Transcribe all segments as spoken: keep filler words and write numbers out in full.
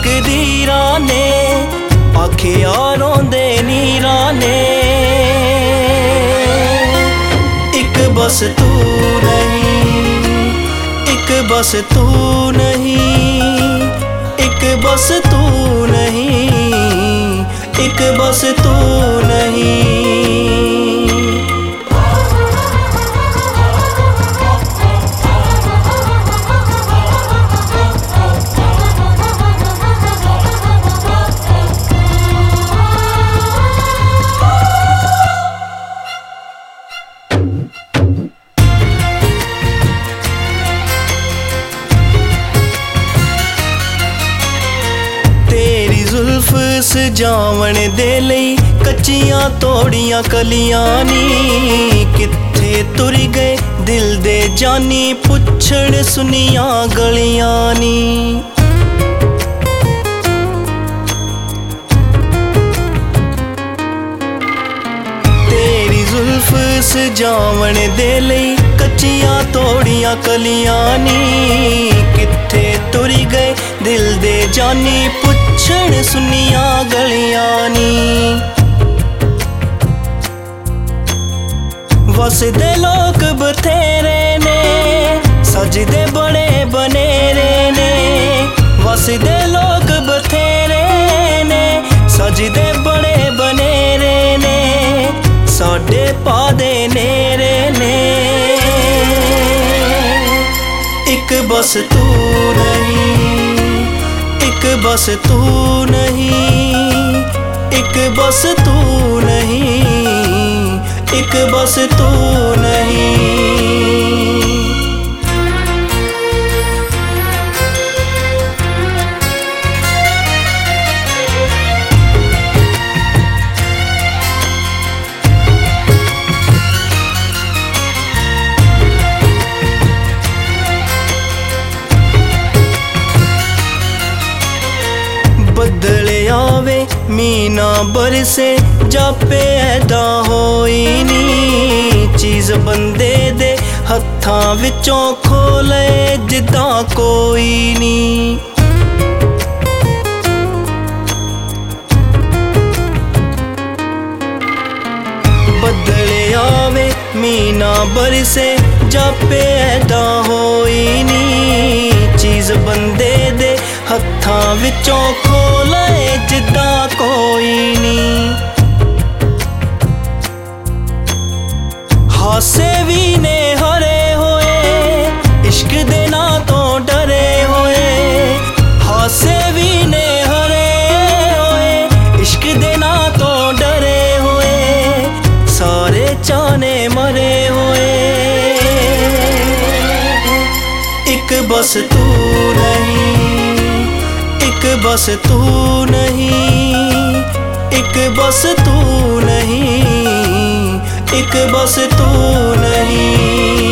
तकदीरा ने आखिया रोंदे नीरा ने। एक बस तू नहीं, एक बस तू नहीं, एक बस तू नहीं, एक बस तू नहीं। जुल्फ सजावण दे लई कच्चियां तोड़ियां कलियां नी। कित्थे तुर गए दिल दे जानी पुछड़ सुनियां गलियां नी। तेरी जुल्फ सजावण दे लई कच्चियां तोड़ियां कलियां नी। कित्थे तुर गए दिल दे जानी पुछड़ सुनियां गलियां नी। वसदे लोग बथेरे ने सजदे बड़े बनेरे ने। वसदे लोग बथेरे ने सजदे बड़े बनेरे ने। साडे पादे नेरे ने। एक बस तू नहीं, एक बस तू नहीं, एक बस तू नहीं, एक बस तू नहीं। बदल आवे मीना बरसे जापे ऐदा होई नी। चीज बंदे दे हत्थां विचों खोले जिद्दां कोई नी। बदल आवे मीना बरसे जापे ऐदा होई नी। चीज बंदे दे हत्थां विचों खोले जिद्दां कोई नी। हासे भी ने हरे होए इश्क दे ना तो डरे होए। हासे भी ने हरे होए इश्क दे ना तो डरे होए। सारे चाने मरे होए। एक बस तू नहीं, एक बस तू नहीं, एक बस तू नहीं, एक बस तू नहीं।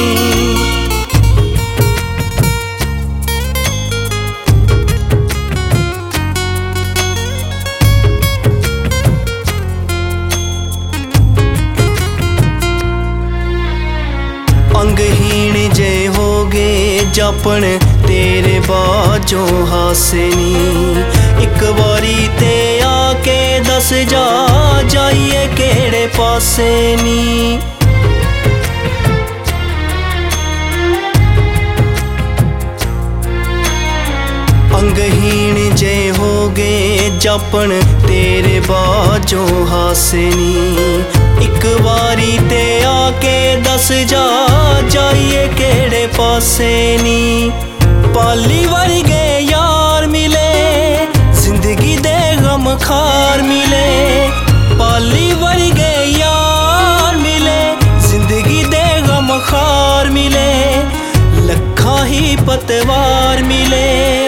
अंगहीन जे हो गए जापन तेरे बाजों हासे नी। एक बारी ते आके दस जा जाइए केड़े पासे नी। अंगहीन जे हो गए जापन तेरे बाजों हासे नी। एक बारी ते आके दस जा जाइए केड़े पासे नी। पाली वर्गे यार मिले जिंदगी दे गम खार मिले। पाली वर्गे यार मिले जिंदगी दे गम खार मिले। लखा ही पतवार मिले।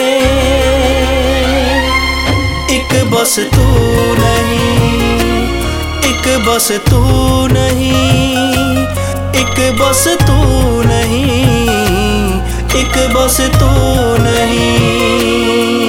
एक बस तू नहीं, एक बस तू नहीं, एक बस तू नहीं, एक बस तू नहीं।